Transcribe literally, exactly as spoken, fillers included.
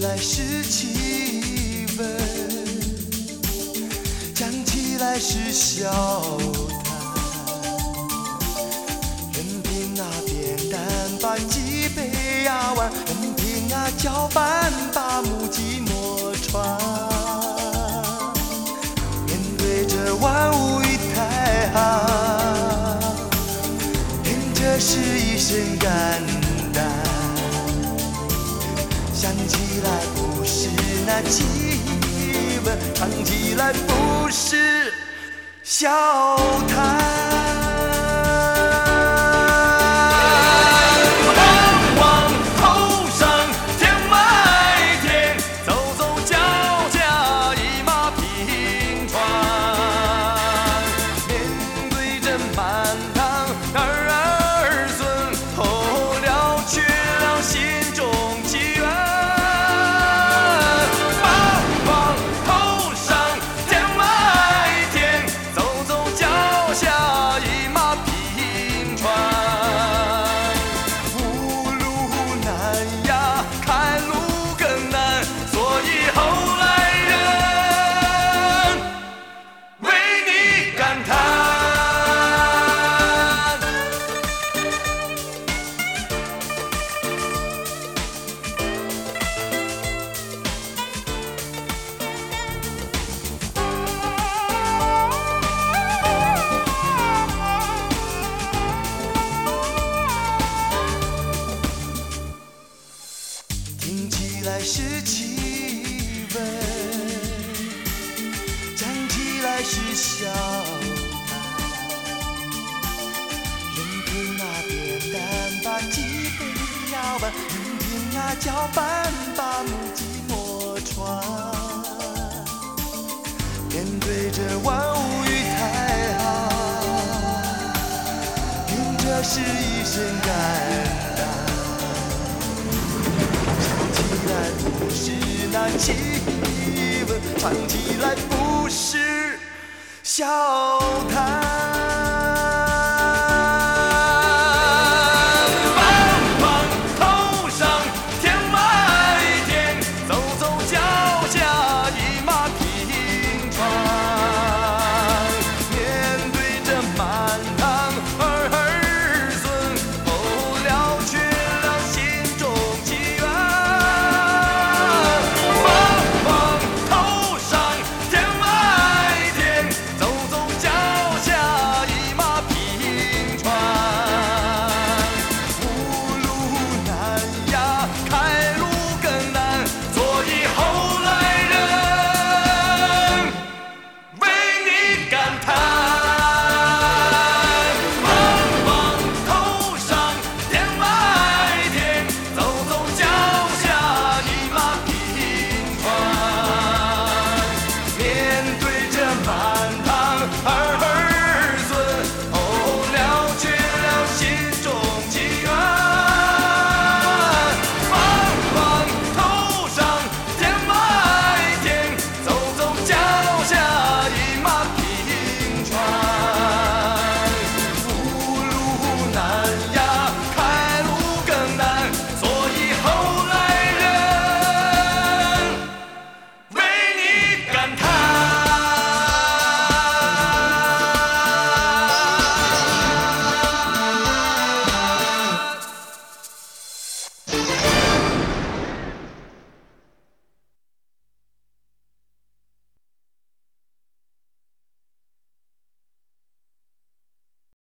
来是气氛，讲起来是笑谈。任凭那扁担把脊背压弯，任凭那搅拌把木屐磨穿。面对这万物一太行，听着是一声感叹。想起来不是那气氛，唱起来不是笑谈。听起来是气氛，讲起来是笑谈。任凭那扁担把脊背压弯，任凭那搅拌把木屐磨穿。面对这万物与太行，听着是一声感叹。不是那气氛，唱起来不是笑谈。